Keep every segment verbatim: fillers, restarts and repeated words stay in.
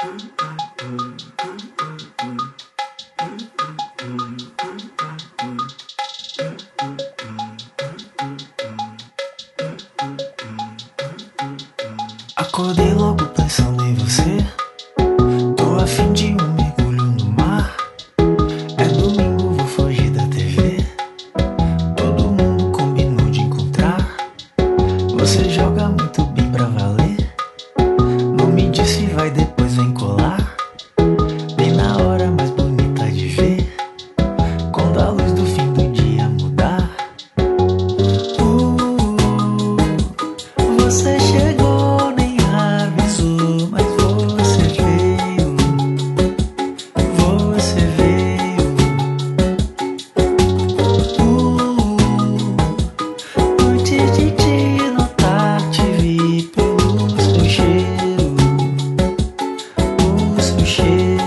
Acordei logo pensando em você. Tô a fim de um mergulho no mar. É domingo, vou fugir da T V. Todo mundo combinou de encontrar. Você joga muito bem pra valer. Não me diz se vai, depois vem colar. Bem na hora mais bonita de ver, quando a luz do fim do dia mudar. uh, Você chegou, nem avisou, mas você veio. Você veio. uh, Antes de te notar, te vi pelo seu cheiro. O seu cheiro.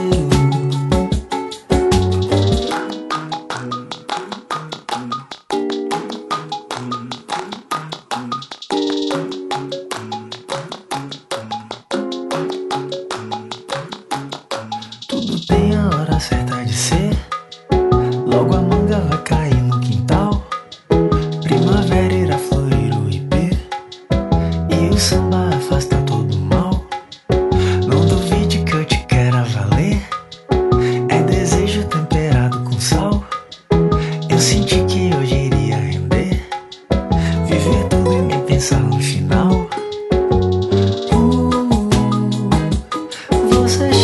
Tudo tem a hora certa de ser. Logo a manga vai cair no quintal. Primavera irá florir o ipê, e o samba afasta todo o mal. Não duvide que eu te quero a valer. É desejo temperado com sal. Eu senti que hoje iria render, viver tudo e nem pensar no final. uh, Você